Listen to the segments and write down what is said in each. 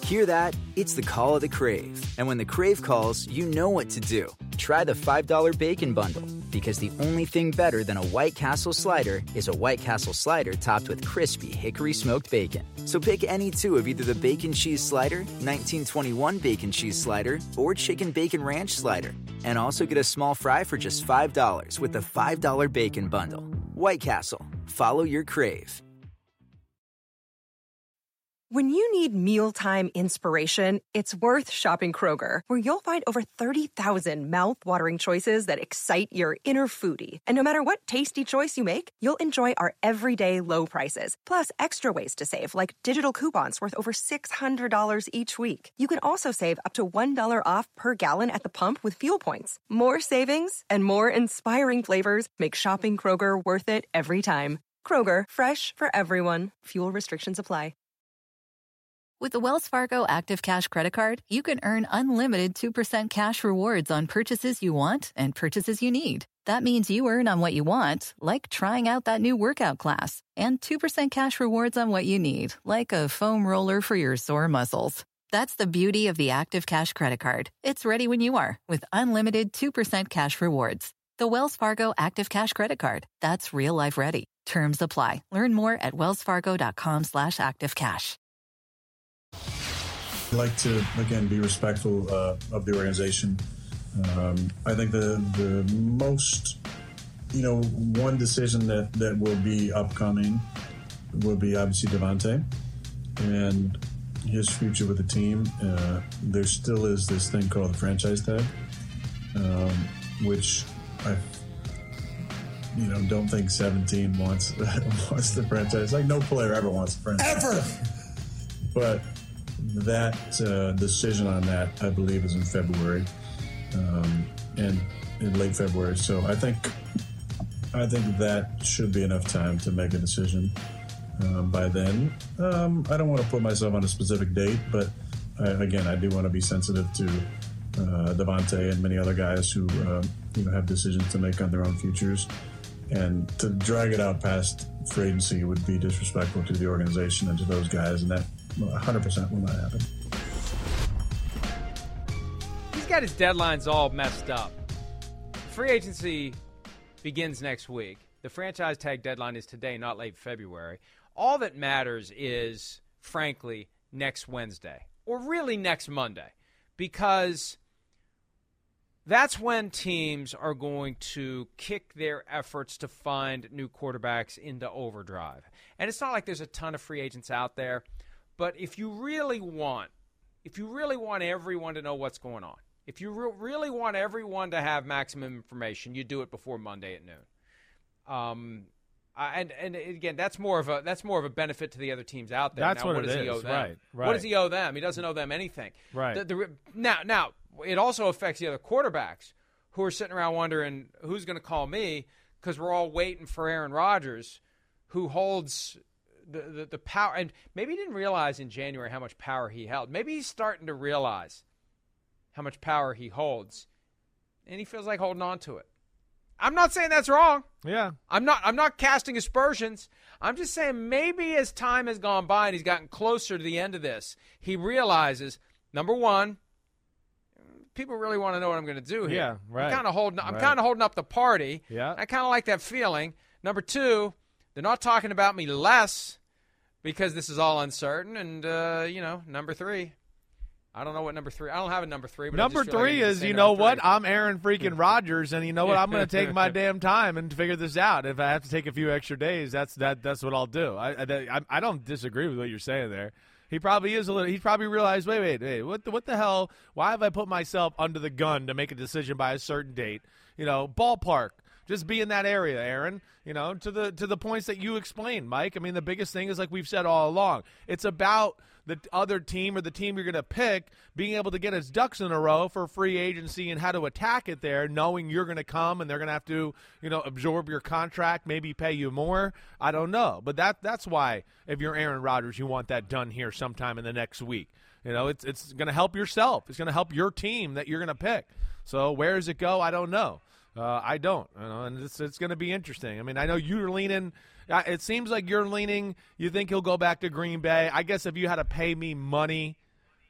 Hear that? It's the call of the Crave. And when the Crave calls, you know what to do. Try the $5 Bacon Bundle, because the only thing better than a White Castle slider is a White Castle slider topped with crispy hickory smoked bacon. So pick any two of either the Bacon Cheese Slider, 1921 Bacon Cheese Slider, or Chicken Bacon Ranch Slider. And also get a small fry for just $5 with the $5 Bacon Bundle. White Castle. Follow your Crave. When you need mealtime inspiration, it's worth shopping Kroger, where you'll find over 30,000 mouth-watering choices that excite your inner foodie. And no matter what tasty choice you make, you'll enjoy our everyday low prices, plus extra ways to save, like digital coupons worth over $600 each week. You can also save up to $1 off per gallon at the pump with fuel points. More savings and more inspiring flavors make shopping Kroger worth it every time. Kroger, fresh for everyone. Fuel restrictions apply. With the Wells Fargo Active Cash Credit Card, you can earn unlimited 2% cash rewards on purchases you want and purchases you need. That means you earn on what you want, like trying out that new workout class, and 2% cash rewards on what you need, like a foam roller for your sore muscles. That's the beauty of the Active Cash Credit Card. It's ready when you are, with unlimited 2% cash rewards. The Wells Fargo Active Cash Credit Card. That's real life ready. Terms apply. Learn more at wellsfargo.com/activecash. I'd like to, again, be respectful of the organization. I think the most, one decision that will be upcoming will be obviously Davante and his future with the team. There still is this thing called the franchise tag, which I don't think 17 wants the franchise. Like, no player ever wants the franchise. Ever! But that decision on that, I believe, is in February, and in late February. So I think that should be enough time to make a decision by then. I don't want to put myself on a specific date, but I do want to be sensitive to Davante and many other guys who have decisions to make on their own futures, and to drag it out past free agency would be disrespectful to the organization and to those guys, and that 100% will not happen. He's got his deadlines all messed up. Free agency begins next week. The franchise tag deadline is today, not late February. All that matters is, frankly, next Wednesday, or really next Monday, because that's when teams are going to kick their efforts to find new quarterbacks into overdrive. And it's not like there's a ton of free agents out there. But if you really want everyone to know what's going on, if you really want everyone to have maximum information, you do it before Monday at noon. And again, that's more of a benefit to the other teams out there. That's now, what does it he is. owe them? Right. What does he owe them? He doesn't owe them anything. Right. Now, it also affects the other quarterbacks who are sitting around wondering who's going to call me, because we're all waiting for Aaron Rodgers, who holds the power. And maybe he didn't realize in January how much power he held. Maybe he's starting to realize how much power he holds, and he feels like holding on to it. I'm not saying that's wrong. Yeah. I'm not casting aspersions. I'm just saying maybe as time has gone by and he's gotten closer to the end of this, he realizes, number one, people really want to know what I'm going to do here. Yeah, right. I'm kind of holding up the party. Yeah. I kind of like that feeling. Number two, they're not talking about me less because this is all uncertain. And, number three, I don't know what number three. I don't have a number three. But number three is, I'm Aaron freaking Rodgers, and you know what? I'm going to take my damn time and figure this out. If I have to take a few extra days, that's what I'll do. I don't disagree with what you're saying there. He probably is a little. He probably realized, wait, what the hell? Why have I put myself under the gun to make a decision by a certain date? Ballpark. Just be in that area, Aaron. To the points that you explained, Mike. I mean, the biggest thing is, like we've said all along, it's about the other team or the team you're going to pick being able to get its ducks in a row for free agency and how to attack it there, knowing you're going to come and they're going to have to, absorb your contract, maybe pay you more. I don't know. But that's why, if you're Aaron Rodgers, you want that done here sometime in the next week. It's going to help yourself. It's going to help your team that you're going to pick. So where does it go? I don't know. I don't. And it's going to be interesting. I mean, I know you're leaning – it seems like you're leaning – you think he'll go back to Green Bay. I guess if you had to pay me money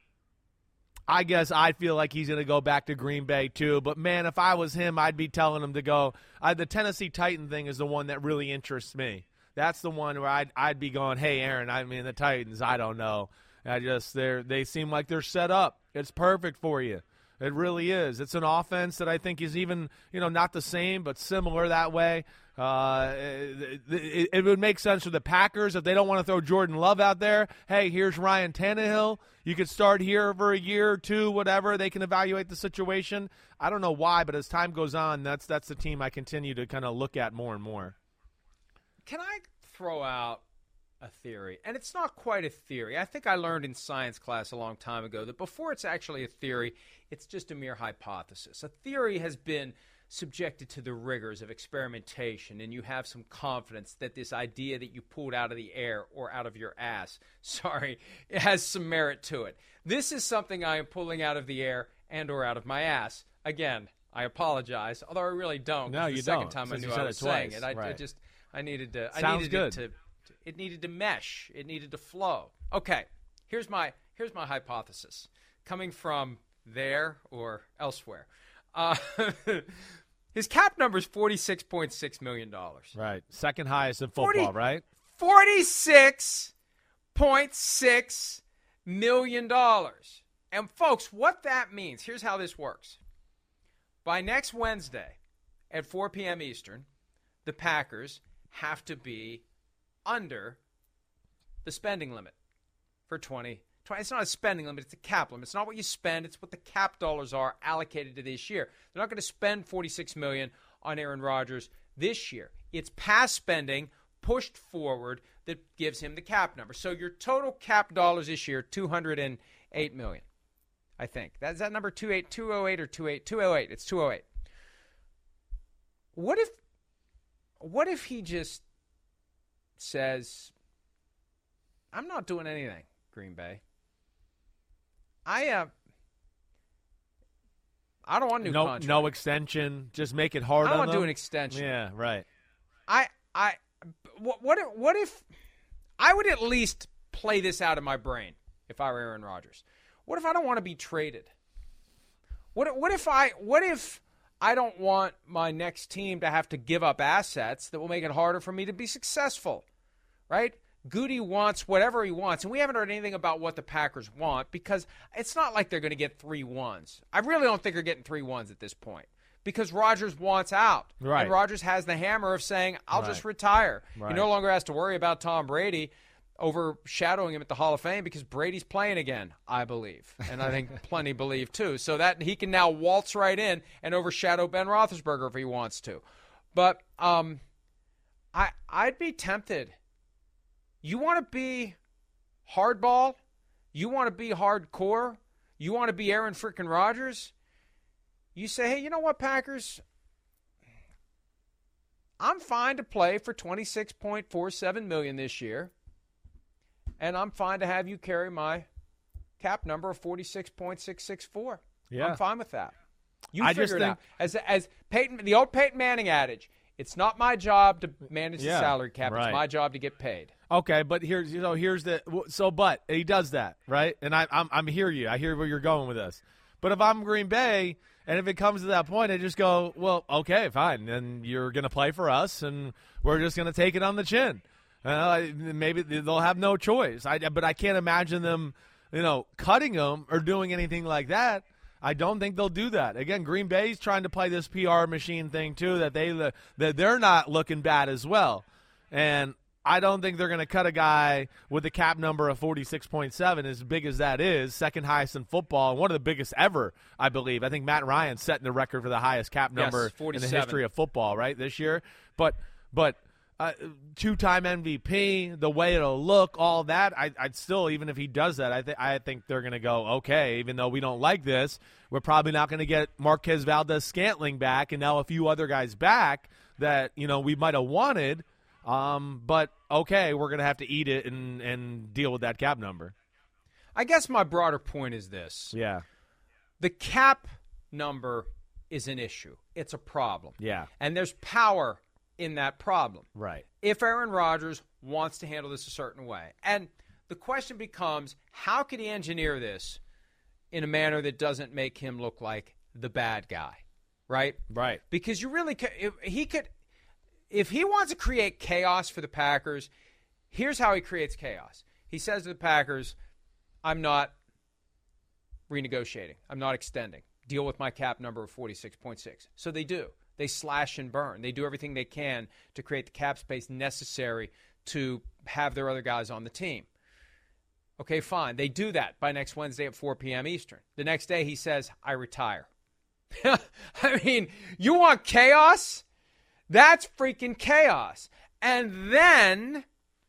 I guess I feel like he's going to go back to Green Bay too. But, man, if I was him, I'd be telling him to go. The Tennessee Titan thing is the one that really interests me. That's the one where I'd be going, hey, Aaron, I mean, the Titans, I don't know. They seem like they're set up. It's perfect for you. It really is. It's an offense that I think is even, not the same, but similar that way. It would make sense for the Packers if they don't want to throw Jordan Love out there. Hey, here's Ryan Tannehill. You could start here for a year or two, whatever. They can evaluate the situation. I don't know why, but as time goes on, that's the team I continue to kind of look at more and more. Can I throw out a theory? And it's not quite a theory. I think I learned in science class a long time ago that before it's actually a theory, it's just a mere hypothesis. A theory has been subjected to the rigors of experimentation, and you have some confidence that this idea that you pulled out of the air or out of your ass, it has some merit to it. This is something I am pulling out of the air and or out of my ass. Again, I apologize, although I really don't. No, you the second don't. time I Since knew you I said was it twice. saying it. I needed to. It needed to mesh. It needed to flow. Okay, here's my hypothesis, coming from there or elsewhere. His cap number is $46.6 million. Right, second highest in football, right? $46.6 million. And folks, what that means, here's how this works. By next Wednesday at 4 p.m. Eastern, the Packers have to be under the spending limit for 2020. It's not a spending limit, it's a cap limit. It's not what you spend, it's what the cap dollars are allocated to this year. They're not going to spend $46 million on Aaron Rodgers this year. It's past spending pushed forward that gives him the cap number. So your total cap dollars this year, $208 million, I think. Is that number 208 or 28? 208. It's 208. What if he just says, I'm not doing anything, Green Bay. I don't want a new contract. No extension. Just make it hard on them. I don't want to do an extension. Yeah, right. What if I would at least play this out in my brain if I were Aaron Rodgers? What if I don't want to be traded? What if I don't want my next team to have to give up assets that will make it harder for me to be successful, right? Goody wants whatever he wants, and we haven't heard anything about what the Packers want because it's not like they're going to get 3 1s. I really don't think they're getting 3 1s at this point because Rodgers wants out. Right. And Rodgers has the hammer of saying, I'll just retire. Right. He no longer has to worry about Tom Brady overshadowing him at the Hall of Fame because Brady's playing again, I believe. And I think plenty believe too. So that he can now waltz right in and overshadow Ben Roethlisberger if he wants to. But I'd be tempted. You want to be hardball? You want to be hardcore? You want to be Aaron freaking Rodgers? You say, hey, you know what, Packers? I'm fine to play for $26.47 million this year, and I'm fine to have you carry my cap number of $46.664. Yeah. I'm fine with that. You I figure just it think- out. As Peyton, the old Peyton Manning adage, it's not my job to manage the salary cap. Right. It's my job to get paid. Okay, but here's but he does that, right? And I'm hear you. I hear where you're going with this. But if I'm Green Bay, and if it comes to that point, I just go, well, okay, fine. Then you're going to play for us, and we're just going to take it on the chin. Maybe they'll have no choice. But I can't imagine them, cutting them or doing anything like that. I don't think they'll do that. Again, Green Bay's trying to play this PR machine thing too, that they're not looking bad as well. And I don't think they're going to cut a guy with a cap number of 46.7, as big as that is, second highest in football, and one of the biggest ever, I believe. I think Matt Ryan's setting the record for the highest cap number in the history of football, right, this year. But two-time MVP, the way it'll look, all that, I'd still, even if he does that, I think they're going to go, okay, even though we don't like this, we're probably not going to get Marquez Valdes-Scantling back and now a few other guys back that, we might have wanted. But, okay, we're going to have to eat it and deal with that cap number. I guess my broader point is this. Yeah. The cap number is an issue. It's a problem. Yeah. And there's power in that problem. Right. If Aaron Rodgers wants to handle this a certain way. And the question becomes, how can he engineer this in a manner that doesn't make him look like the bad guy, right? Right. Because you really could, if he wants to create chaos for the Packers, here's how he creates chaos. He says to the Packers, I'm not renegotiating. I'm not extending. Deal with my cap number of 46.6. So they do. They slash and burn. They do everything they can to create the cap space necessary to have their other guys on the team. Okay, fine. They do that by next Wednesday at 4 p.m. Eastern. The next day he says, I retire. I mean, you want chaos? That's freaking chaos. And then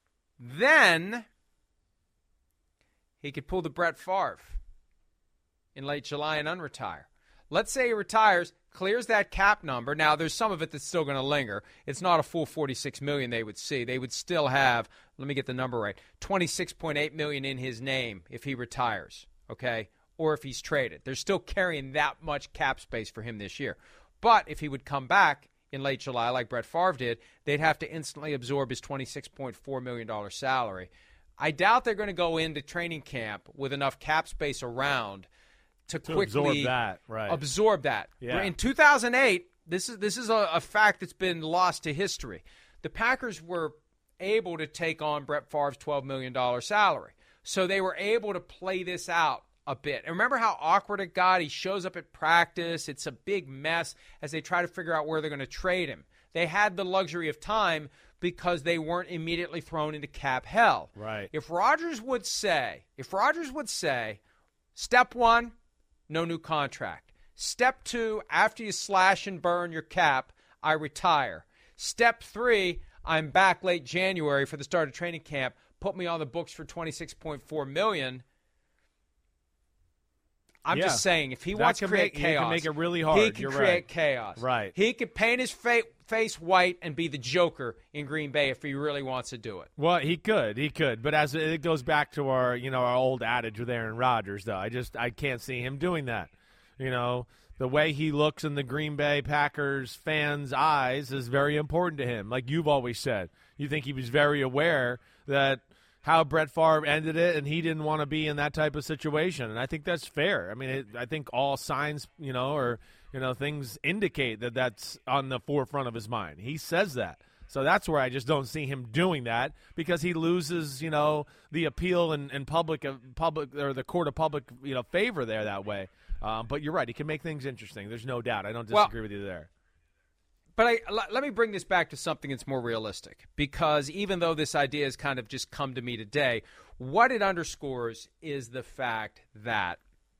he could pull the Brett Favre in late July and unretire. Let's say he retires, clears that cap number. Now, there's some of it that's still going to linger. It's not a full $46 million they would see. They would still have, let me get the number right, $26.8 million in his name if he retires, okay, or if he's traded. They're still carrying that much cap space for him this year. But if he would come back in late July like Brett Favre did, they'd have to instantly absorb his $26.4 million salary. I doubt they're going to go into training camp with enough cap space around to quickly absorb that. Right. Absorb that. Yeah. In 2008, this is a fact that's been lost to history. The Packers were able to take on Brett Favre's $12 million salary. So they were able to play this out a bit. And remember how awkward it got? He shows up at practice. It's a big mess as they try to figure out where they're going to trade him. They had the luxury of time because they weren't immediately thrown into cap hell. Right. If Rodgers would say, step one, no new contract. Step two, after you slash and burn your cap, I retire. Step three, I'm back late January for the start of training camp. Put me on the books for $26.4 million. I'm just saying, if he wants to create chaos, he can make it really hard. He can create chaos. Right. He could paint his face white and be the Joker in Green Bay if he really wants to do it. Well, he could. But as it goes back to our old adage with Aaron Rodgers, though, I can't see him doing that. The way he looks in the Green Bay Packers fans' eyes is very important to him. Like you've always said, you think he was very aware that how Brett Favre ended it, and he didn't want to be in that type of situation. And I think that's fair. I mean, I think all signs, things indicate that that's on the forefront of his mind. He says that. So that's where I just don't see him doing that because he loses, the appeal and public or the court of public, favor there that way. But you're right. He can make things interesting. There's no doubt. I don't disagree with you there. But let me bring this back to something that's more realistic, because even though this idea has kind of just come to me today, what it underscores is the fact that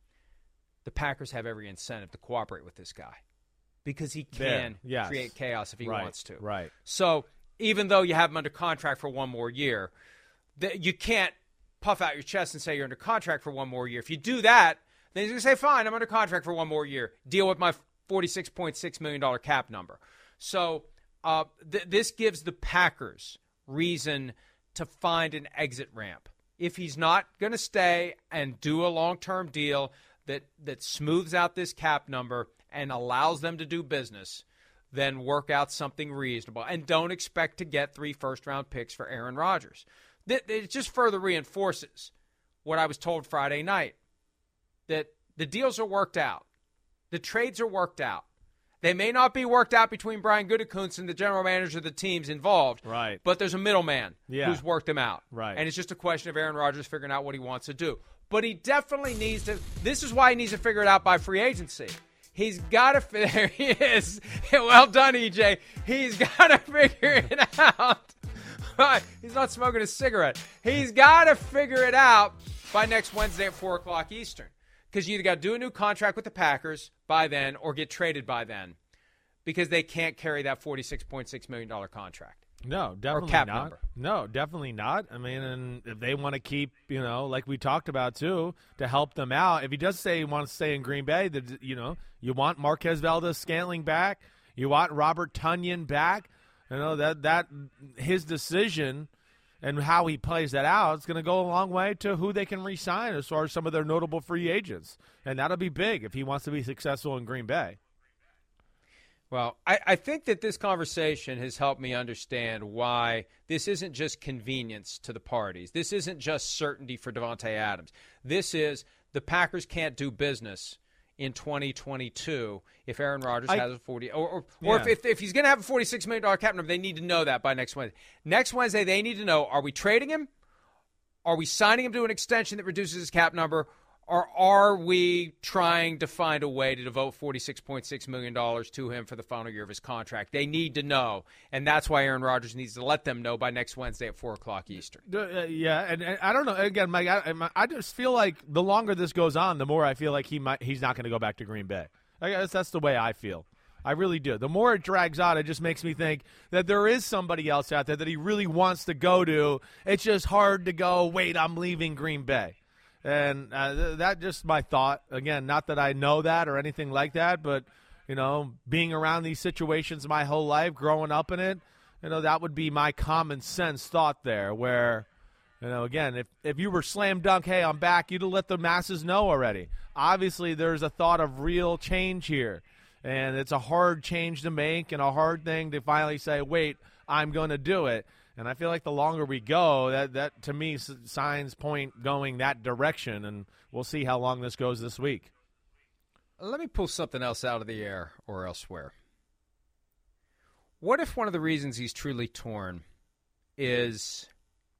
the Packers have every incentive to cooperate with this guy because he can create chaos if he wants to. Right. So even though you have him under contract for one more year, you can't puff out your chest and say you're under contract for one more year. If you do that, then he's going to say, fine, I'm under contract for one more year. Deal with my $46.6 million cap number. So this gives the Packers reason to find an exit ramp. If he's not going to stay and do a long-term deal that smooths out this cap number and allows them to do business, then work out something reasonable. And don't expect to get 3 first-round picks for Aaron Rodgers. It just further reinforces what I was told Friday night, that the deals are worked out. The trades are worked out. They may not be worked out between Brian Gutekunst and the general manager of the teams involved. Right. But there's a middleman who's worked them out. Right. And it's just a question of Aaron Rodgers figuring out what he wants to do. But he definitely needs to – this is why he needs to figure it out by free agency. He's got to – there he is. Well done, EJ. He's got to figure it out. He's not smoking a cigarette. He's got to figure it out by next Wednesday at 4 o'clock Eastern. Because you either got to do a new contract with the Packers by then or get traded by then, because they can't carry that $46.6 million contract. No, definitely or cap not. Number. No, definitely not. I mean, and if they want to keep, like we talked about too, to help them out, if he does say he wants to stay in Green Bay, you want Marquez Valdes-Scantling back, you want Robert Tonyan back, that his decision and how he plays that out is going to go a long way to who they can re-sign as far as some of their notable free agents. And that'll be big if he wants to be successful in Green Bay. Well, I think that this conversation has helped me understand why this isn't just convenience to the parties. This isn't just certainty for Davante Adams. This is the Packers can't do business in 2022 if Aaron Rodgers has a 40 or if he's going to have a $46 million cap number. They need to know that by next Wednesday. Next Wednesday, they need to know, are we trading him? Are we signing him to an extension that reduces his cap number? Or are we trying to find a way to devote $46.6 million to him for the final year of his contract? They need to know, and that's why Aaron Rodgers needs to let them know by next Wednesday at 4 o'clock Eastern. And I don't know. Again, Mike, I just feel like the longer this goes on, the more I feel like he's not going to go back to Green Bay. I guess that's the way I feel. I really do. The more it drags out, it just makes me think that there is somebody else out there that he really wants to go to. It's just hard to go, wait, I'm leaving Green Bay. And that's just my thought. Again, not that I know that or anything like that, but, being around these situations my whole life, growing up in it, that would be my common sense thought there where, again, if you were slam dunk, hey, I'm back, you'd have let the masses know already. Obviously, there's a thought of real change here, and it's a hard change to make and a hard thing to finally say, wait, I'm going to do it. And I feel like the longer we go, that to me signs point going that direction, and we'll see how long this goes this week. Let me pull something else out of the air or elsewhere. What if one of the reasons he's truly torn is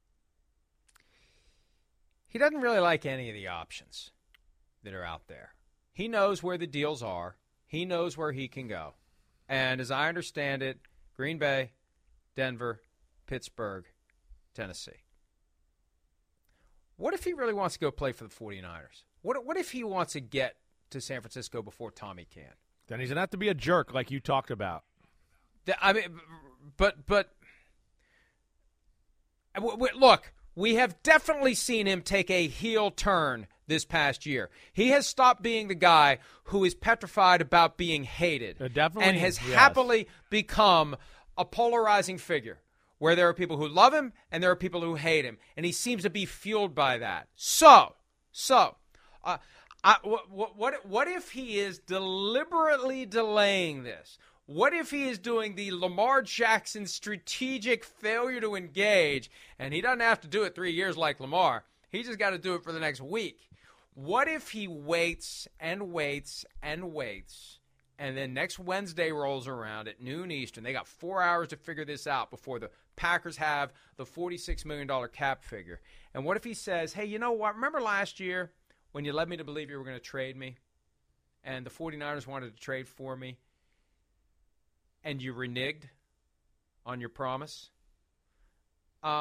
he doesn't really like any of the options that are out there? He knows where the deals are. He knows where he can go. And as I understand it, Green Bay, Denver, Pittsburgh, Tennessee. What if he really wants to go play for the 49ers? What if he wants to get to San Francisco before Tommy can? Then he's going to have to be a jerk like you talked about. I mean, but look, we have definitely seen him take a heel turn this past year. He has stopped being the guy who is petrified about being hated and has happily become a polarizing figure, where there are people who love him and there are people who hate him, and he seems to be fueled by that. What if he is deliberately delaying this? What if he is doing the Lamar Jackson strategic failure to engage, and he doesn't have to do it 3 years like Lamar? He just got to do it for the next week. What if he waits and waits and waits, and then next Wednesday rolls around at noon Eastern? They got 4 hours to figure this out before the Packers have the $46 million cap figure. And what if he says, hey, you know what? Remember last year when you led me to believe you were going to trade me and the 49ers wanted to trade for me and you reneged on your promise? I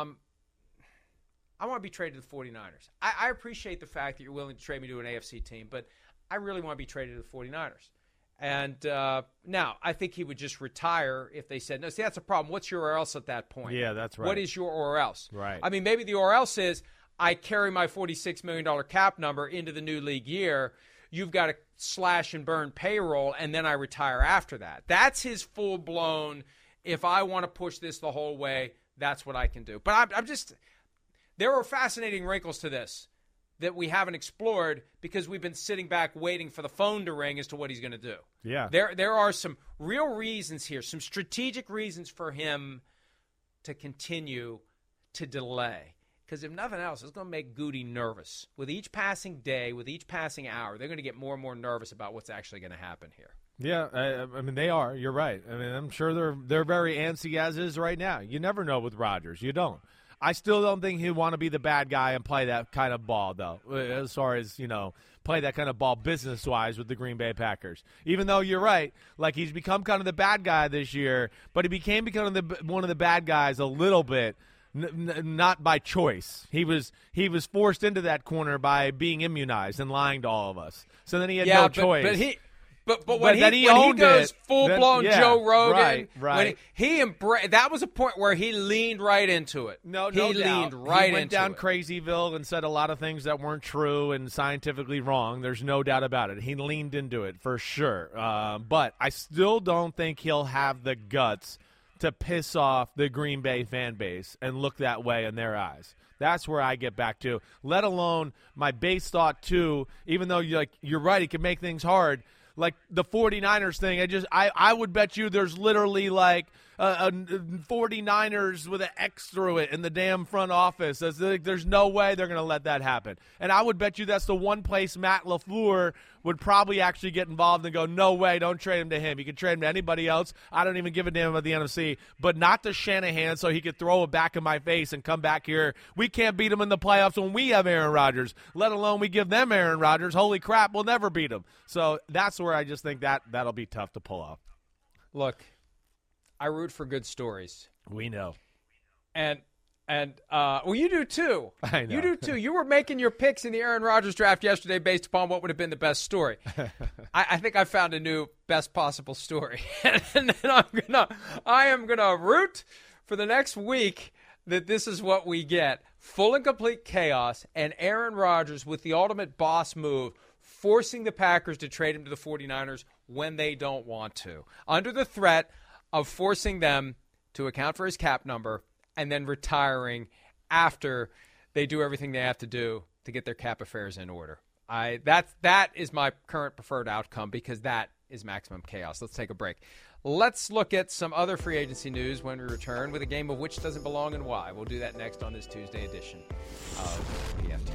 want to be traded to the 49ers. I appreciate the fact that you're willing to trade me to an AFC team, but I really want to be traded to the 49ers. And now, I think he would just retire if they said, no, see, that's a problem. What's your or else at that point? Yeah, that's right. What is your or else? Right. I mean, maybe the or else is I carry my $46 million cap number into the new league year. You've got to slash and burn payroll, and then I retire after that. That's his full-blown, if I want to push this the whole way, that's what I can do. But I'm just – there are fascinating wrinkles to this that we haven't explored because we've been sitting back waiting for the phone to ring as to what he's going to do. Yeah. There are some real reasons here, some strategic reasons for him to continue to delay. Because if nothing else, it's going to make Goody nervous. With each passing day, with each passing hour, they're going to get more and more nervous about what's actually going to happen here. Yeah, I mean, they are. You're right. I mean, I'm sure they're very antsy as is right now. You never know with Rodgers. You don't. I still don't think he'd want to be the bad guy and play that kind of ball, though, as far as, play that kind of ball business-wise with the Green Bay Packers. Even though you're right, like he's become kind of the bad guy this year, but he became one of the bad guys a little bit, not by choice. He was forced into that corner by being immunized and lying to all of us. So then he had no choice. But when he goes full-blown Joe Rogan, right. That was a point where he leaned right into it. No he doubt. Leaned right into it. He went down Crazyville and said a lot of things that weren't true and scientifically wrong. There's no doubt about it. He leaned into it for sure. But I still don't think he'll have the guts to piss off the Green Bay fan base and look that way in their eyes. That's where I get back to. Let alone my base thought, too, even though you're right, he can make things hard. like the 49ers thing. I would bet you there's literally like a 49ers with an X through it in the damn front office. There's no way they're going to let that happen. And I would bet you that's the one place Matt LaFleur would probably actually get involved and go, no way, don't trade him to him. You can trade him to anybody else. I don't even give a damn about the NFC, but not to Shanahan so he could throw it back in my face and come back here. We can't beat him in the playoffs when we have Aaron Rodgers, let alone we give them Aaron Rodgers. Holy crap, we'll never beat him. So that's where I just think that'll be tough to pull off. Look, I root for good stories. We know. And well, you do too. I know. You do too. You were making your picks in the Aaron Rodgers draft yesterday based upon what would have been the best story. I think I found a new best possible story. And then I am gonna root for the next week that this is what we get. Full and complete chaos, and Aaron Rodgers with the ultimate boss move, forcing the Packers to trade him to the 49ers when they don't want to, under the threat of forcing them to account for his cap number and then retiring after they do everything they have to do to get their cap affairs in order. That is my current preferred outcome because that is maximum chaos. Let's take a break. Let's look at some other free agency news when we return with a game of which doesn't belong and why. We'll do that next on this Tuesday edition of PFT.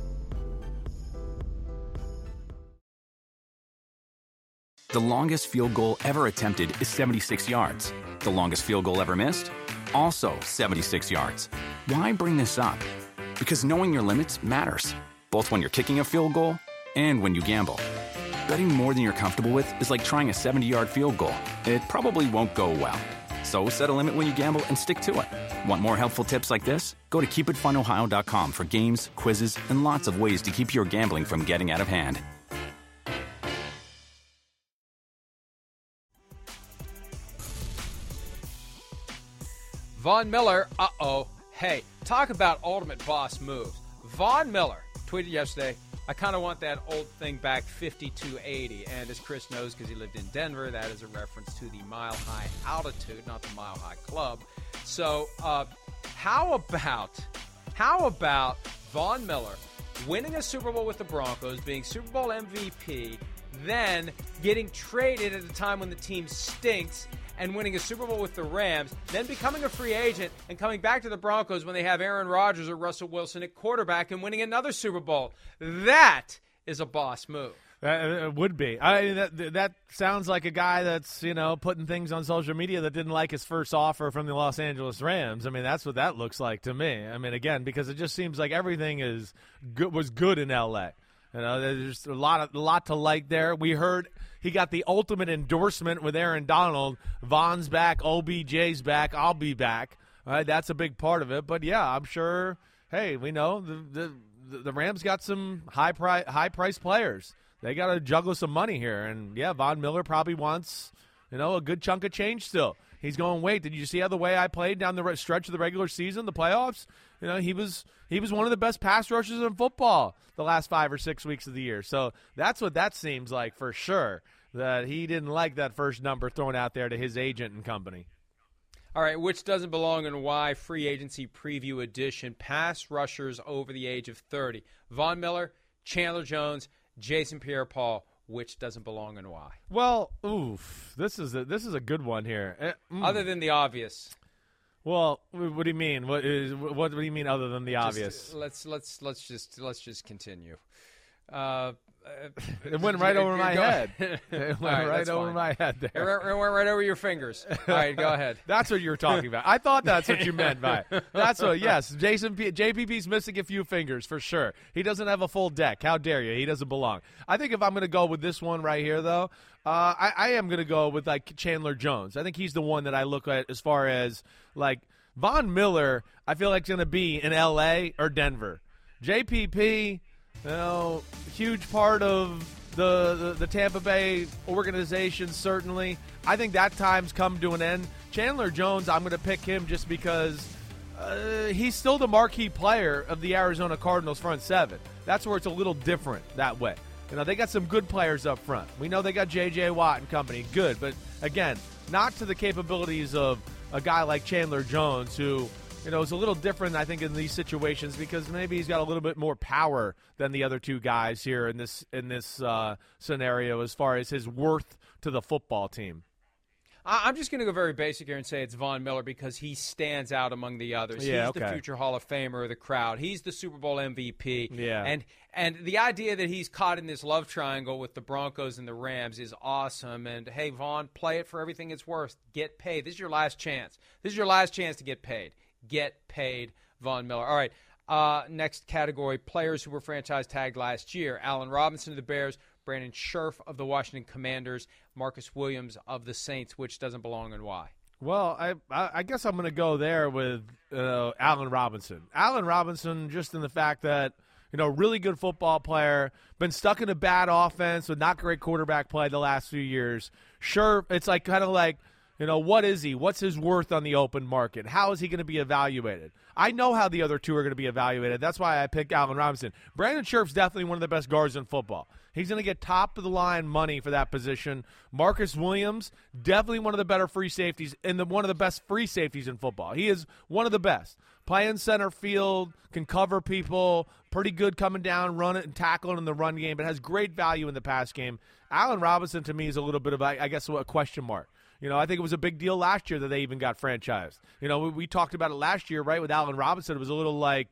The longest field goal ever attempted is 76 yards. The longest field goal ever missed? Also 76 yards. Why bring this up? Because knowing your limits matters, both when you're kicking a field goal and when you gamble. Betting more than you're comfortable with is like trying a 70-yard field goal. It probably won't go well. So set a limit when you gamble and stick to it. Want more helpful tips like this? Go to keepitfunohio.com for games, quizzes, and lots of ways to keep your gambling from getting out of hand. Von Miller, hey, talk about ultimate boss moves. Von Miller tweeted yesterday, I kind of want that old thing back, 5280. And as Chris knows, because he lived in Denver, that is a reference to the Mile High Altitude, not the Mile High Club. So how about Von Miller winning a Super Bowl with the Broncos, being Super Bowl MVP, then getting traded at a time when the team stinks, and winning a Super Bowl with the Rams, then becoming a free agent and coming back to the Broncos when they have Aaron Rodgers or Russell Wilson at quarterback and winning another Super Bowl. That is a boss move. It would be. That sounds like a guy that's, putting things on social media that didn't like his first offer from the Los Angeles Rams. I mean, that's what that looks like to me. I mean, again, because it just seems like everything was good in L.A. There's a lot to like there. We heard he got the ultimate endorsement with Aaron Donald. Von's back, OBJ's back, I'll be back. That's a big part of it. But, yeah, I'm sure, hey, we know the Rams got some high-priced players. They got to juggle some money here. And, yeah, Von Miller probably wants, a good chunk of change still. He's going, wait, did you see how the way I played down the stretch of the regular season, the playoffs? He was one of the best pass rushers in football the last 5 or 6 weeks of the year. So that's what that seems like for sure, that he didn't like that first number thrown out there to his agent and company. All right, which doesn't belong and why, free agency preview edition, pass rushers over the age of 30. Von Miller, Chandler Jones, Jason Pierre-Paul, which doesn't belong and why? Well, this is a good one here. Other than the obvious. Well, what do you mean? What do you mean other than the obvious? Let's just continue. It went right over my head. It went right over my head there. It went right over your fingers. All right, go ahead. That's what you were talking about. I thought that's what you meant by it. That's what. Yes, JPP's missing a few fingers for sure. He doesn't have a full deck. How dare you? He doesn't belong. I think if I'm going to go with this one right here, though, I am going to go with like Chandler Jones. I think he's the one that I look at as far as like Von Miller. I feel like is going to be in L.A. or Denver. JPP. Huge part of the Tampa Bay organization, certainly. I think that time's come to an end. Chandler Jones, I'm going to pick him just because he's still the marquee player of the Arizona Cardinals front seven. That's where it's a little different that way. They got some good players up front. We know they got J.J. Watt and company. Good, but, again, not to the capabilities of a guy like Chandler Jones who is a little different, I think, in these situations because maybe he's got a little bit more power than the other two guys here in this scenario as far as his worth to the football team. I'm just going to go very basic here and say it's Von Miller because he stands out among the others. Yeah, he's the future Hall of Famer of the crowd. He's the Super Bowl MVP. Yeah. And the idea that he's caught in this love triangle with the Broncos and the Rams is awesome. And, hey, Von, play it for everything it's worth. Get paid. This is your last chance. This is your last chance to get paid. Get paid, Von Miller. All right, next category, players who were franchise tagged last year. Allen Robinson of the Bears, Brandon Scherff of the Washington Commanders, Marcus Williams of the Saints. Which doesn't belong and why? Well, I guess I'm going to go there with Allen Robinson. Allen Robinson, just in the fact that, really good football player, been stuck in a bad offense with not great quarterback play the last few years. Sure, it's kind of like, what is he? What's his worth on the open market? How is he going to be evaluated? I know how the other two are going to be evaluated. That's why I picked Allen Robinson. Brandon Scherff's definitely one of the best guards in football. He's going to get top-of-the-line money for that position. Marcus Williams, definitely one of the better free safeties and one of the best free safeties in football. He is one of the best. Playing center field, can cover people, pretty good coming down, run it and tackling in the run game, but has great value in the pass game. Allen Robinson, to me, is a little bit of, I guess, a question mark. I think it was a big deal last year that they even got franchised. We talked about it last year, right, with Allen Robinson. It was a little like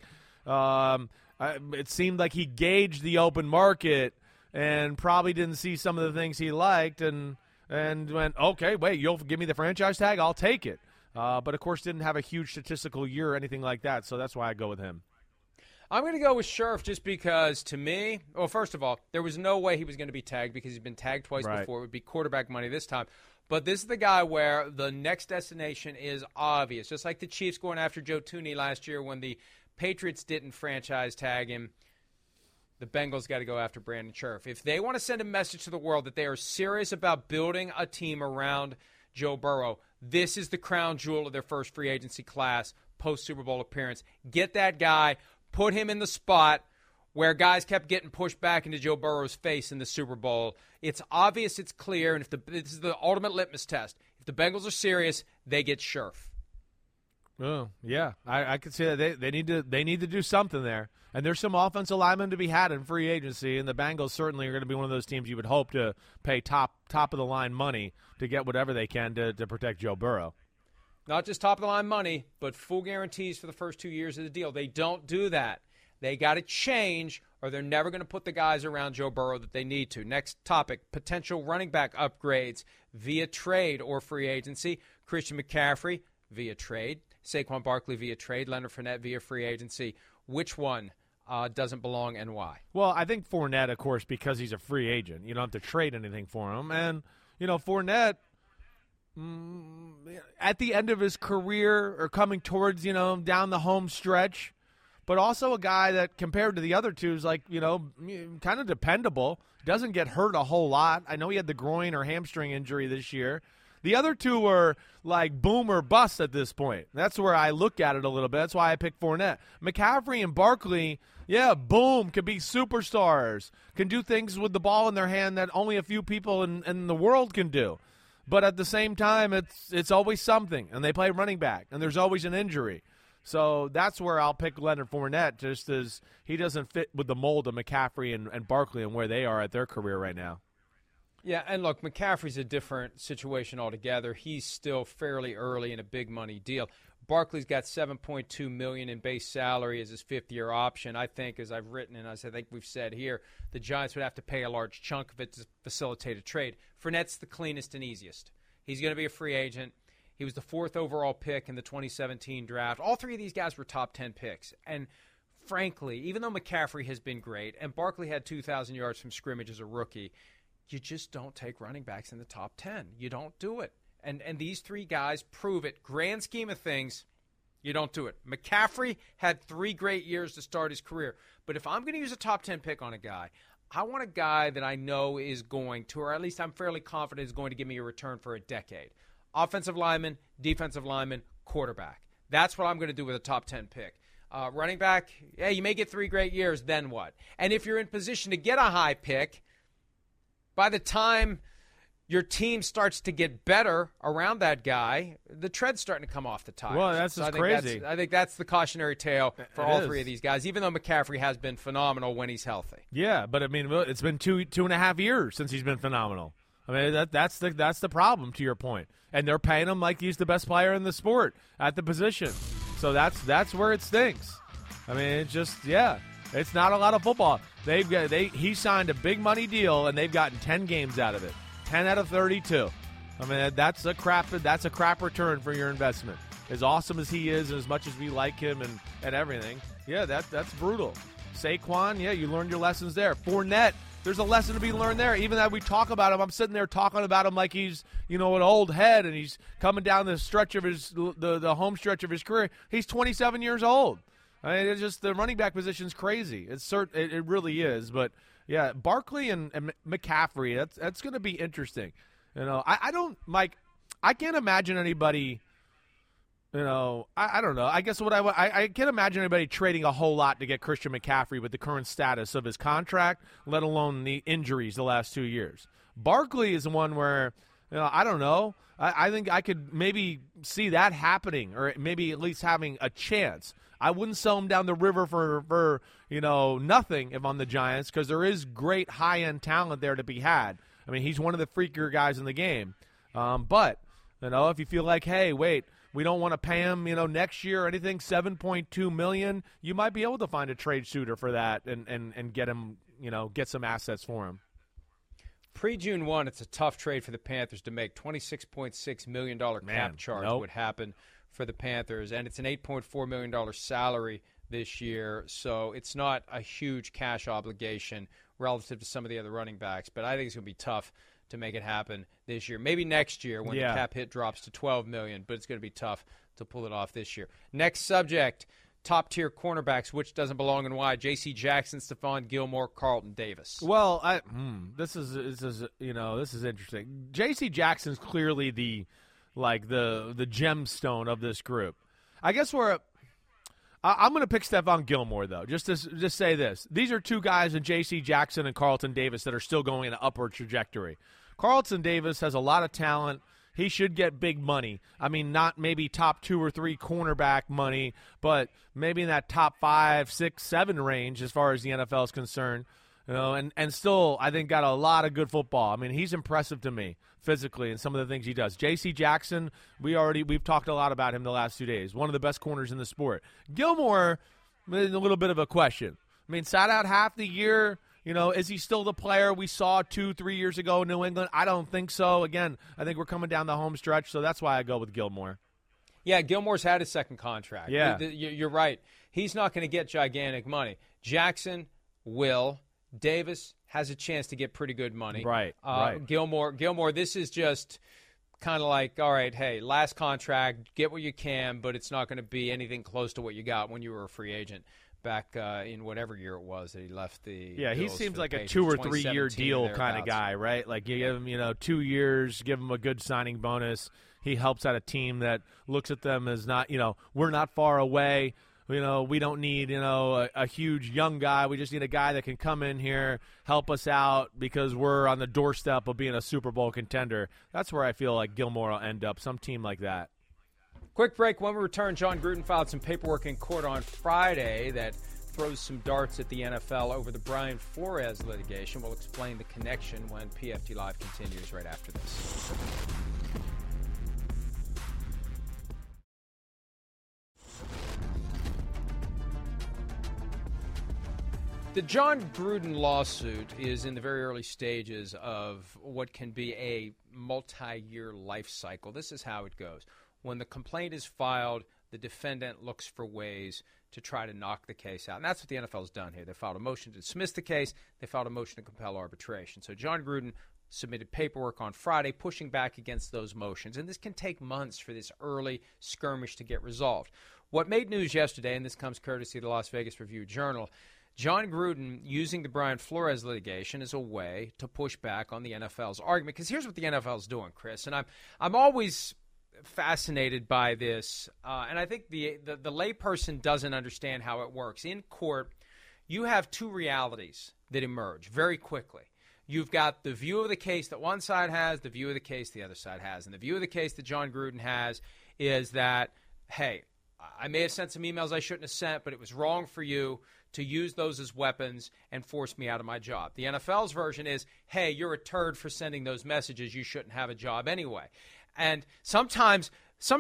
it seemed like he gauged the open market and probably didn't see some of the things he liked and went, okay, wait, you'll give me the franchise tag? I'll take it. But, of course, didn't have a huge statistical year or anything like that, so that's why I go with him. I'm going to go with Scherff just because, to me, well, first of all, there was no way he was going to be tagged because he's been tagged twice before. It would be quarterback money this time. But this is the guy where the next destination is obvious. Just like the Chiefs going after Joe Thuney last year when the Patriots didn't franchise tag him, the Bengals got to go after Brandon Scherff. If they want to send a message to the world that they are serious about building a team around Joe Burrow, this is the crown jewel of their first free agency class, post-Super Bowl appearance. Get that guy, put him in the spot where guys kept getting pushed back into Joe Burrow's face in the Super Bowl. It's obvious, it's clear, and this is the ultimate litmus test. If the Bengals are serious, they get Scherff. Oh, yeah. I could say that they need to do something there. And there's some offensive linemen to be had in free agency, and the Bengals certainly are going to be one of those teams you would hope to pay top-of-the-line money to get whatever they can to protect Joe Burrow. Not just top-of-the-line money, but full guarantees for the first 2 years of the deal. They don't do that. They got to change, or they're never going to put the guys around Joe Burrow that they need to. Next topic, potential running back upgrades via trade or free agency. Christian McCaffrey via trade. Saquon Barkley via trade. Leonard Fournette via free agency. Which one doesn't belong and why? Well, I think Fournette, of course, because he's a free agent. You don't have to trade anything for him. And, Fournette, at the end of his career or coming towards, down the home stretch, but also a guy that compared to the other two is kind of dependable. Doesn't get hurt a whole lot. I know he had the groin or hamstring injury this year. The other two were like boom or bust at this point. That's where I look at it a little bit. That's why I picked Fournette. McCaffrey and Barkley, yeah, boom, can be superstars, can do things with the ball in their hand that only a few people in the world can do. But at the same time, it's always something, and they play running back, and there's always an injury. So that's where I'll pick Leonard Fournette, just as he doesn't fit with the mold of McCaffrey and Barkley and where they are at their career right now. Yeah, and look, McCaffrey's a different situation altogether. He's still fairly early in a big money deal. Barkley's got $7.2 million in base salary as his fifth-year option. I think, as I've written and as I think we've said here, the Giants would have to pay a large chunk of it to facilitate a trade. Fournette's the cleanest and easiest. He's going to be a free agent. He was the fourth overall pick in the 2017 draft. All three of these guys were top 10 picks. And frankly, even though McCaffrey has been great and Barkley had 2,000 yards from scrimmage as a rookie, you just don't take running backs in the top 10. You don't do it. And these three guys prove it. Grand scheme of things, you don't do it. McCaffrey had 3 great years to start his career. But if I'm going to use a top 10 pick on a guy, I want a guy that I know is going to, or at least I'm fairly confident is going to give me a return for a decade. Offensive lineman, defensive lineman, quarterback. That's what I'm going to do with a top 10 pick. Running back, yeah, you may get 3 great years, then what? And if you're in position to get a high pick, by the time your team starts to get better around that guy, the tread's starting to come off the tires. Well, that's just crazy. I think that's the cautionary tale for all three of these guys, even though McCaffrey has been phenomenal when he's healthy. Yeah, but, I mean, it's been two and a half years since he's been phenomenal. I mean, that's the problem, to your point. And they're paying him like he's the best player in the sport at the position. So that's where it stinks. I mean, it's just, it's not a lot of football. He signed a big money deal, and they've gotten 10 games out of it. 10 out of 32. I mean, that's a crap return for your investment. As awesome as he is, and as much as we like him and everything, that's brutal. Saquon, you learned your lessons there. Fournette, there's a lesson to be learned there. Even that we talk about him, I'm sitting there talking about him like he's, an old head, and he's coming down the stretch of the home stretch of his career. He's 27 years old. I mean, it's just the running back position's crazy. It really is, but. Yeah, Barkley and McCaffrey, that's going to be interesting. I don't, Mike, I can't imagine anybody, I don't know. I guess I can't imagine anybody trading a whole lot to get Christian McCaffrey with the current status of his contract, let alone the injuries the last 2 years. Barkley is one where, I don't know. I think I could maybe see that happening, or maybe at least having a chance. I wouldn't sell him down the river for nothing if I'm the Giants, because there is great high-end talent there to be had. I mean, he's one of the freakier guys in the game. But, if you feel like, hey, wait, we don't want to pay him, next year or anything, $7.2 million, you might be able to find a trade suitor for that and get him, get some assets for him. Pre-June 1, it's a tough trade for the Panthers to make. $26.6 million cap charge would happen for the Panthers, and it's an $8.4 million salary this year, so it's not a huge cash obligation relative to some of the other running backs, but I think it's going to be tough to make it happen this year. Maybe next year when the cap hit drops to $12 million, but it's going to be tough to pull it off this year. Next subject, top-tier cornerbacks, which doesn't belong and why. J.C. Jackson, Stephon Gilmore, Carlton Davis. Well, this is interesting. J.C. Jackson's clearly the gemstone of this group. I guess I'm going to pick Stephon Gilmore, though, just to say this. These are two guys in J.C. Jackson and Carlton Davis that are still going in an upward trajectory. Carlton Davis has a lot of talent. He should get big money. I mean, not maybe top 2 or 3 cornerback money, but maybe in that top 5, 6, 7 range as far as the NFL is concerned. And still, I think, got a lot of good football. I mean, he's impressive to me physically and some of the things he does. J.C. Jackson, we've talked a lot about him the last 2 days. One of the best corners in the sport. Gilmore, a little bit of a question. I mean, sat out half the year. Is he still the player we saw 2-3 years ago in New England? I don't think so. Again, I think we're coming down the home stretch, so that's why I go with Gilmore. Yeah, Gilmore's had his second contract. Yeah. You're right. He's not going to get gigantic money. Jackson will. Davis has a chance to get pretty good money. Right. Gilmore, this is just kind of like, all right, hey, last contract, get what you can, but it's not going to be anything close to what you got when you were a free agent back in whatever year it was that he left the Bills. He seems like a 2 or 3 year deal kind of guy, right? Like you give him, 2 years, give him a good signing bonus. He helps out a team that looks at them as not, we're not far away. We don't need, a huge young guy. We just need a guy that can come in here, help us out because we're on the doorstep of being a Super Bowl contender. That's where I feel like Gilmore will end up, some team like that. Quick break. When we return, Jon Gruden filed some paperwork in court on Friday that throws some darts at the NFL over the Brian Flores litigation. We'll explain the connection when PFT Live continues right after this. The Jon Gruden lawsuit is in the very early stages of what can be a multi-year life cycle. This is how it goes. When the complaint is filed, the defendant looks for ways to try to knock the case out. And that's what the NFL has done here. They filed a motion to dismiss the case. They filed a motion to compel arbitration. So Jon Gruden submitted paperwork on Friday pushing back against those motions. And this can take months for this early skirmish to get resolved. What made news yesterday, and this comes courtesy of the Las Vegas Review-Journal, Jon Gruden using the Brian Flores litigation as a way to push back on the NFL's argument. Because here's what the NFL's doing, Chris, and I'm always fascinated by this, and I think the layperson doesn't understand how it works. In court, you have two realities that emerge very quickly. you've got the view of the case that one side has, the view of the case the other side has. And the view of the case that John Gruden has is that, hey, I may have sent some emails I shouldn't have sent, but it was wrong for you to use those as weapons and force me out of my job. The NFL's version is, hey, you're a turd for sending those messages. You shouldn't have a job anyway. And sometimes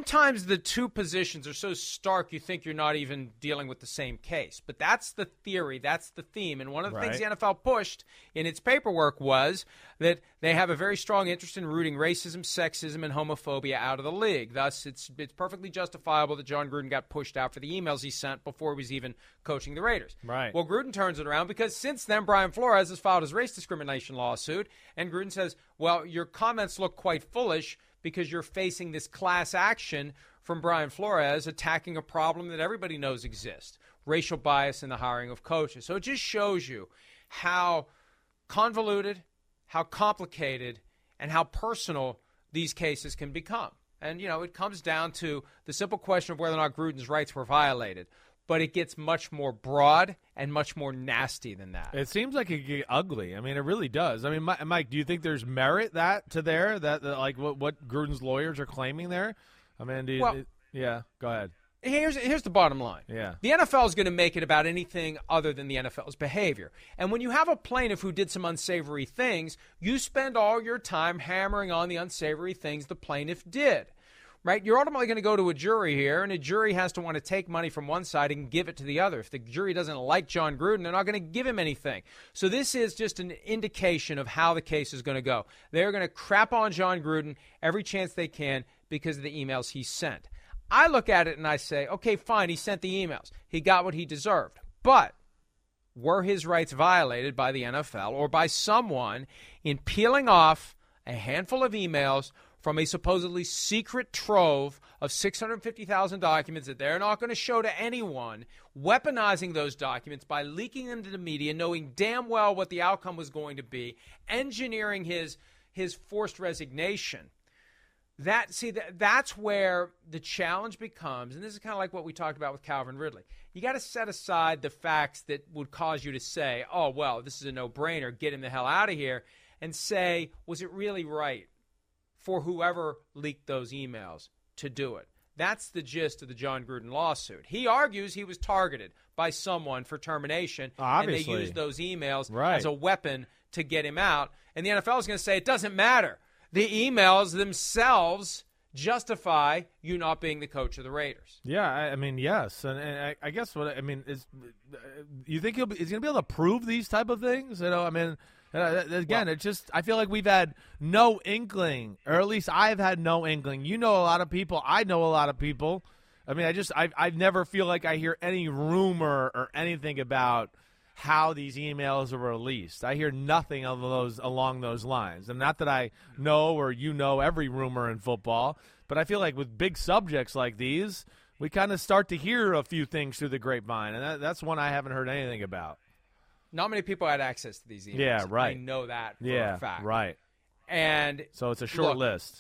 the two positions are so stark you think you're not even dealing with the same case. But that's the theory. That's the theme. And one of the things the NFL pushed in its paperwork was that they have a very strong interest in rooting racism, sexism, and homophobia out of the league. Thus, it's perfectly justifiable that John Gruden got pushed out for the emails he sent before he was even coaching the Raiders. Right. Well, Gruden turns it around because since then, Brian Flores has filed his race discrimination lawsuit, and Gruden says, well, your comments look quite foolish because you're facing this class action from Brian Flores attacking a problem that everybody knows exists, racial bias in the hiring of coaches. So it just shows you how convoluted, how complicated, and how personal these cases can become. And, it comes down to the simple question of whether or not Gruden's rights were violated. But it gets much more broad and much more nasty than that. It seems like it get ugly. I mean, it really does. I mean, Mike, do you think there's merit that like what Gruden's lawyers are claiming there? I mean, yeah, go ahead. Here's the bottom line. Yeah. The NFL is going to make it about anything other than the NFL's behavior. And when you have a plaintiff who did some unsavory things, you spend all your time hammering on the unsavory things the plaintiff did. Right? You're ultimately going to go to a jury here, and a jury has to want to take money from one side and give it to the other. If the jury doesn't like John Gruden, they're not going to give him anything. So this is just an indication of how the case is going to go. They're going to crap on John Gruden every chance they can because of the emails he sent. I look at it and I say, okay, fine, he sent the emails. He got what he deserved. But were his rights violated by the NFL or by someone in peeling off a handful of emails from a supposedly secret trove of 650,000 documents that they're not going to show to anyone, weaponizing those documents by leaking them to the media, knowing damn well what the outcome was going to be, engineering his forced resignation? That's where the challenge becomes, and this is kind of like what we talked about with Calvin Ridley. You got to set aside the facts that would cause you to say, oh, well, this is a no-brainer, get him the hell out of here, and say, was it really right for whoever leaked those emails to do it? That's the gist of the John Gruden lawsuit. He argues he was targeted by someone for termination, obviously, and they used those emails as a weapon to get him out. And the NFL is going to say it doesn't matter. The emails themselves justify you not being the coach of the Raiders. Yeah, I mean, yes. And I guess what I mean is, you think he's going to be able to prove these type of things? I mean, again, it's just, I feel like we've had no inkling, or at least I've had no inkling. You know a lot of people. I know a lot of people. I mean, I never feel like I hear any rumor or anything about how these emails are released. I hear nothing along those lines. And not that I know or every rumor in football, but I feel like with big subjects like these, we kind of start to hear a few things through the grapevine, and that's one I haven't heard anything about. Not many people had access to these emails. Yeah, right. I know that for a fact. Right. And so it's a short list.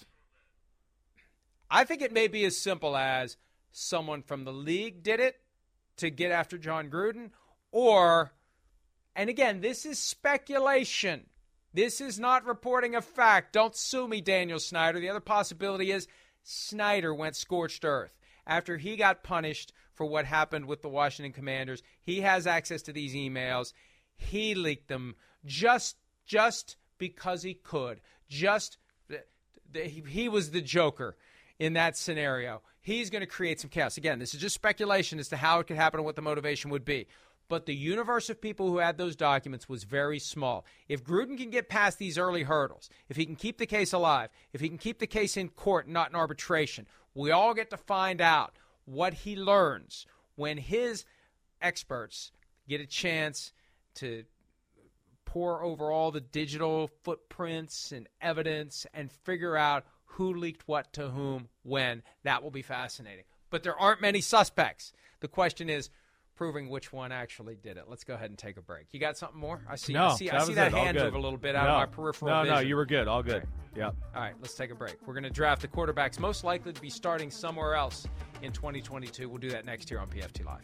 I think it may be as simple as someone from the league did it to get after John Gruden, or, and again, this is speculation. This is not reporting a fact. Don't sue me, Daniel Snyder. The other possibility is Snyder went scorched earth. After he got punished for what happened with the Washington Commanders, he has access to these emails. He leaked them just because he could. He was the Joker in that scenario. He's going to create some chaos. Again, this is just speculation as to how it could happen and what the motivation would be. But the universe of people who had those documents was very small. If Gruden can get past these early hurdles, if he can keep the case alive, if he can keep the case in court, not in arbitration, we all get to find out what he learns when his experts get a chance to pore over all the digital footprints and evidence and figure out who leaked what to whom when. That will be fascinating. But there aren't many suspects. The question is proving which one actually did it. Let's go ahead and take a break. You got something more? I see that hand move a little bit out of my peripheral vision. No, you were good. All good. Okay. Yep. All right, let's take a break. We're going to draft the quarterbacks most likely to be starting somewhere else in 2022. We'll do that next here on PFT Live.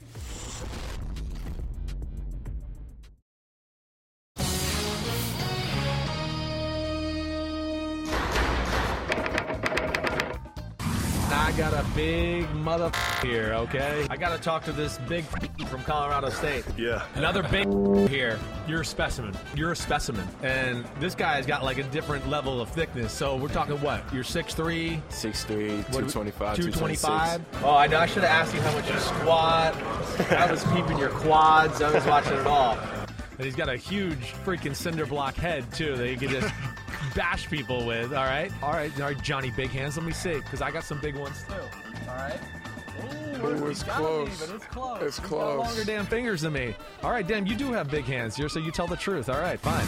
got a big mother here, okay? I got to talk to this big from Colorado State. Yeah. Another big here. You're a specimen. You're a specimen. And this guy's got like a different level of thickness. So we're talking what? You're 6'3"? 6'3", 225, 225. Oh, I know. I should have asked you how much you squat. I was peeping your quads. I was watching it all. And he's got a huge freaking cinder block head, too, that he can just bash people with. All right, Johnny Big Hands. Let me see, because I got some big ones, too. All right. Ooh, it was close. It's close. It's He's close. got longer damn fingers than me. All right, damn, you do have big hands here, so you tell the truth. All right, fine.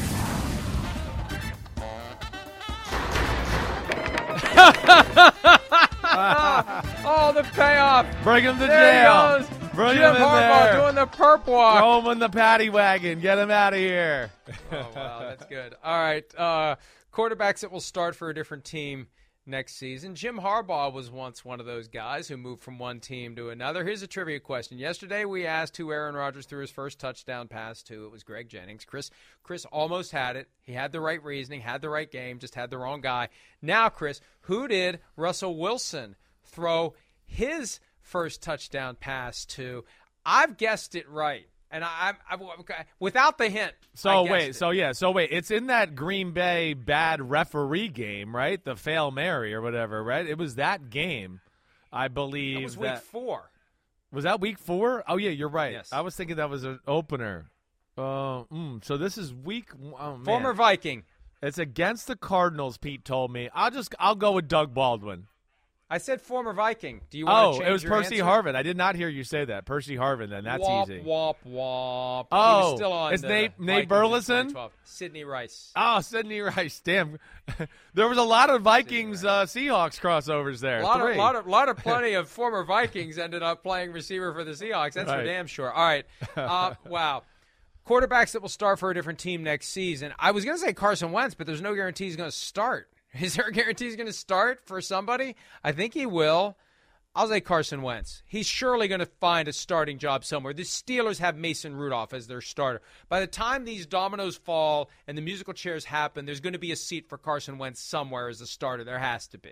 Oh, the payoff. Bring him to There jail. he goes. Bring Jim him in Harbaugh there. doing the perp walk. Throw him in the paddy wagon. Get him out of here. Oh, wow, that's good. All right, quarterbacks that will start for a different team next season. Jim Harbaugh was once one of those guys who moved from one team to another. Here's a trivia question. Yesterday we asked who Aaron Rodgers threw his first touchdown pass to. It was Greg Jennings. Chris almost had it. He had the right reasoning, had the right game, just had the wrong guy. Now, Chris, who did Russell Wilson throw his first touchdown pass to? I've guessed it right. And I without the hint. So wait, it's in that Green Bay bad referee game, right? The Fail Mary or whatever, right? It was that game, I believe. That was week 4. Was that week 4? Oh yeah, you're right. Yes. I was thinking that was an opener. So this is week. Oh, man. Former Viking. It's against the Cardinals. Pete told me. I'll go with Doug Baldwin. I said former Viking. Do you want to change it was your Percy answer? Harvin. I did not hear you say that. Percy Harvin, then. That's easy. Womp, womp. Oh, he was still on it's Nate Vikings in Burleson? 2012. Sidney Rice. Oh, Sidney Rice. Damn. There was a lot of Vikings Seahawks crossovers there. Plenty of former Vikings ended up playing receiver for the Seahawks. That's for damn sure. All right. Wow. Quarterbacks that will start for a different team next season. I was going to say Carson Wentz, but there's no guarantee he's going to start. Is there a guarantee he's going to start for somebody? I think he will. I'll say Carson Wentz. He's surely going to find a starting job somewhere. The Steelers have Mason Rudolph as their starter. By the time these dominoes fall and the musical chairs happen, there's going to be a seat for Carson Wentz somewhere as a starter. There has to be.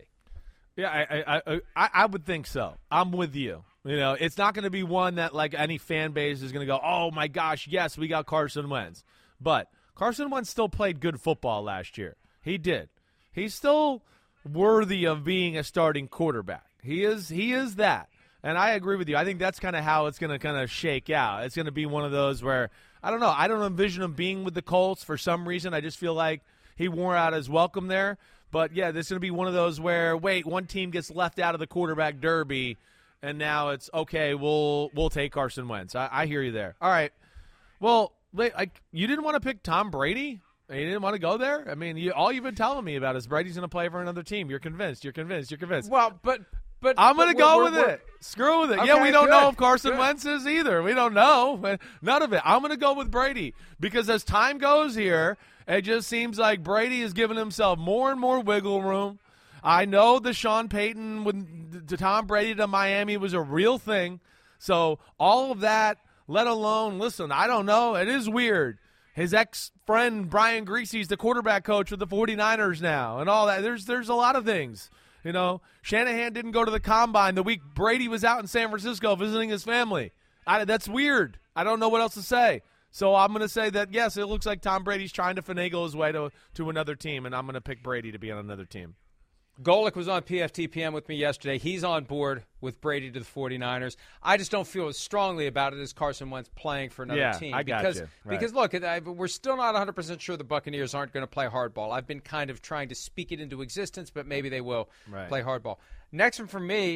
Yeah, I would think so. I'm with you. You know, it's not going to be one that like any fan base is going to go, oh my gosh, yes, we got Carson Wentz. But Carson Wentz still played good football last year. He did. He's still worthy of being a starting quarterback. He is that. And I agree with you. I think that's kind of how it's going to kind of shake out. It's going to be one of those where, I don't know, I don't envision him being with the Colts for some reason. I just feel like he wore out his welcome there. But, yeah, this is going to be one of those where, wait, one team gets left out of the quarterback derby, and now it's, okay, we'll take Carson Wentz. I hear you there. All right. Well, you didn't want to pick Tom Brady? You didn't want to go there? I mean, all you've been telling me about is Brady's going to play for another team. You're convinced. Well, but I'm going to go with it. Screw with it. Okay, yeah, we don't good, know if Carson good. Wentz is either. We don't know. None of it. I'm going to go with Brady because as time goes here, it just seems like Brady is giving himself more and more wiggle room. I know the Sean Payton to Tom Brady to Miami was a real thing. So all of that, let alone, listen, I don't know. It is weird. His ex-friend Brian Griese's the quarterback coach with the 49ers now and all that. There's a lot of things. You know, Shanahan didn't go to the Combine the week Brady was out in San Francisco visiting his family. That's weird. I don't know what else to say. So I'm going to say that, yes, it looks like Tom Brady's trying to finagle his way to another team, and I'm going to pick Brady to be on another team. Golick was on PFTPM with me yesterday. He's on board with Brady to the 49ers. I just don't feel as strongly about it as Carson Wentz playing for another team. I got you. Right. Because, look, we're still not 100% sure the Buccaneers aren't going to play hardball. I've been kind of trying to speak it into existence, but maybe they will play hardball. Next one for me,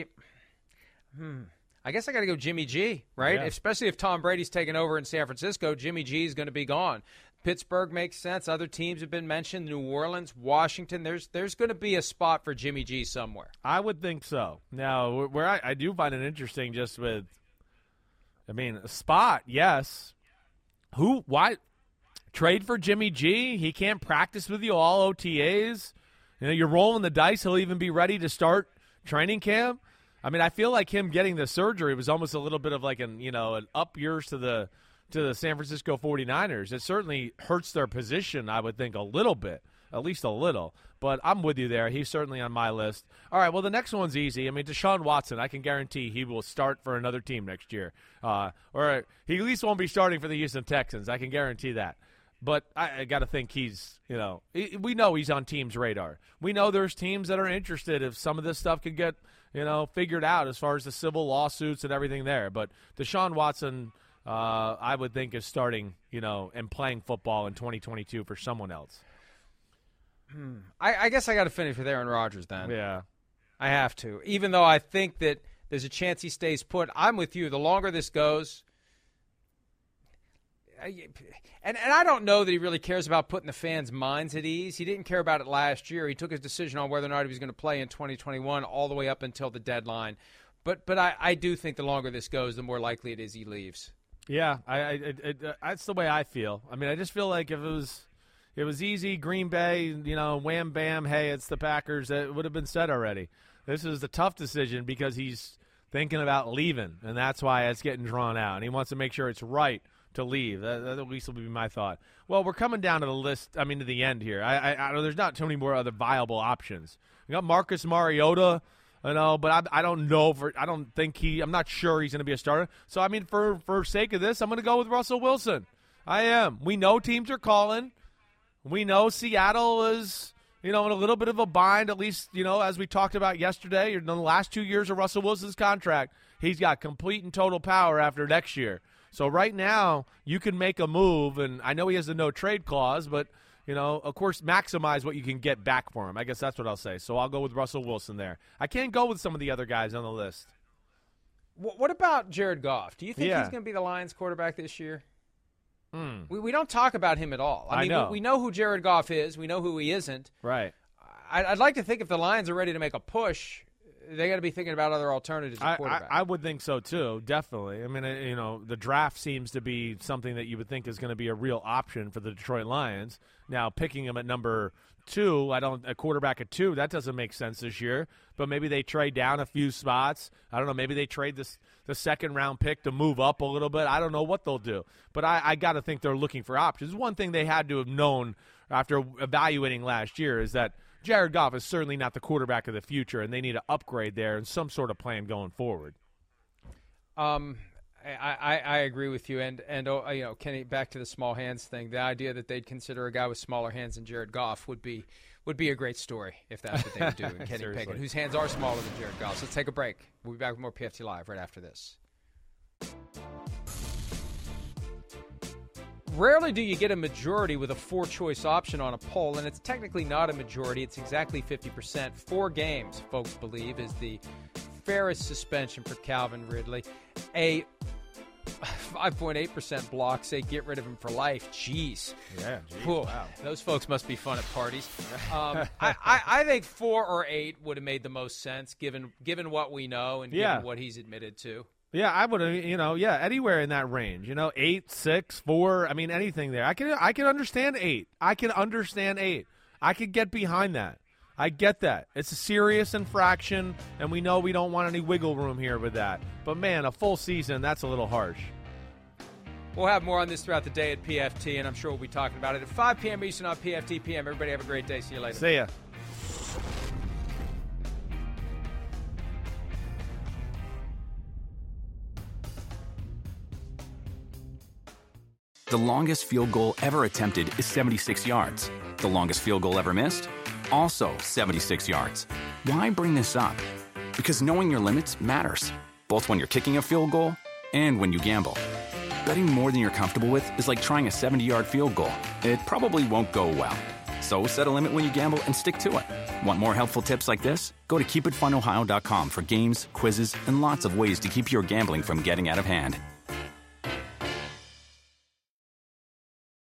I guess I got to go Jimmy G, right? Yeah. Especially if Tom Brady's taken over in San Francisco, Jimmy G is going to be gone. Pittsburgh makes sense. Other teams have been mentioned. New Orleans, Washington. There's going to be a spot for Jimmy G somewhere. I would think so. Now, where I do find it interesting just with, a spot, yes. Why trade for Jimmy G? He can't practice with you all OTAs. You're rolling the dice. He'll even be ready to start training camp. I feel like him getting the surgery was almost a little bit of like an up yours to the San Francisco 49ers. It certainly hurts their position, I would think, a little bit. at least a little. But I'm with you there. He's certainly on my list. All right, well, the next one's easy. I mean, Deshaun Watson, I can guarantee he will start for another team next year. Or he at least won't be starting for the Houston Texans. I can guarantee that. But I got to think he's, we know he's on teams' radar. We know there's teams that are interested if some of this stuff could get, figured out as far as the civil lawsuits and everything there. But Deshaun Watson, I would think, is starting, and playing football in 2022 for someone else. I guess I got to finish with Aaron Rodgers then. Yeah. I have to. Even though I think that there's a chance he stays put, I'm with you. The longer this goes, and I don't know that he really cares about putting the fans' minds at ease. He didn't care about it last year. He took his decision on whether or not he was going to play in 2021 all the way up until the deadline. But I do think the longer this goes, the more likely it is he leaves. Yeah, that's the way I feel. I mean, I just feel like if it was easy, Green Bay, wham, bam, hey, it's the Packers, that would have been said already. This is a tough decision because he's thinking about leaving, and that's why it's getting drawn out. And he wants to make sure it's right to leave. That at least will be my thought. Well, we're coming down to the list, to the end here. I know there's not too many more other viable options. You got Marcus Mariota, but I don't know. I'm not sure he's going to be a starter. So, for sake of this, I'm going to go with Russell Wilson. I am. We know teams are calling. We know Seattle is, in a little bit of a bind, at least, as we talked about yesterday. In the last 2 years of Russell Wilson's contract, he's got complete and total power after next year. So right now, you can make a move, and I know he has a no-trade clause, but, of course, maximize what you can get back for him. I guess that's what I'll say. So I'll go with Russell Wilson there. I can't go with some of the other guys on the list. What about Jared Goff? Do you think he's going to be the Lions quarterback this year? We don't talk about him at all. I mean, we know who Jared Goff is. We know who he isn't. Right. I'd like to think if the Lions are ready to make a push, they got to be thinking about other alternatives at quarterback. I would think so, too, definitely. I mean, the draft seems to be something that you would think is going to be a real option for the Detroit Lions. Now, picking him at number 2, a quarterback at 2, that doesn't make sense this year. But maybe they trade down a few spots. I don't know. Maybe they trade the second-round pick to move up a little bit. I don't know what they'll do. But I got to think they're looking for options. One thing they had to have known after evaluating last year is that Jared Goff is certainly not the quarterback of the future, and they need to upgrade there and some sort of plan going forward. I agree with you, and Kenny, back to the small hands thing. The idea that they'd consider a guy with smaller hands than Jared Goff would be a great story if that's what they would do. And Kenny Pickett, whose hands are smaller than Jared Goff. So let's take a break. We'll be back with more PFT Live right after this. Rarely do you get a majority with a 4-choice option on a poll, and it's technically not a majority. It's exactly 50%. 4 games, folks believe, is the fairest suspension for Calvin Ridley. A 5.8% block say get rid of him for life. Jeez. Yeah, wow. Those folks must be fun at parties. I think 4 or 8 would have made the most sense given what we know and given what he's admitted to. Yeah, I would have, anywhere in that range. 8, 6, 4, anything there. I can understand 8. I can understand 8. I could get behind that. I get that. It's a serious infraction, and we know we don't want any wiggle room here with that. But, man, a full season, that's a little harsh. We'll have more on this throughout the day at PFT, and I'm sure we'll be talking about it at 5 p.m. Eastern on PFT PM. Everybody have a great day. See you later. See ya. The longest field goal ever attempted is 76 yards. The longest field goal ever missed? Also 76 yards. Why bring this up? Because knowing your limits matters, both when you're kicking a field goal and when you gamble. Betting more than you're comfortable with is like trying a 70-yard field goal. It probably won't go well. So set a limit when you gamble and stick to it. Want more helpful tips like this? Go to keepitfunohio.com for games, quizzes, and lots of ways to keep your gambling from getting out of hand.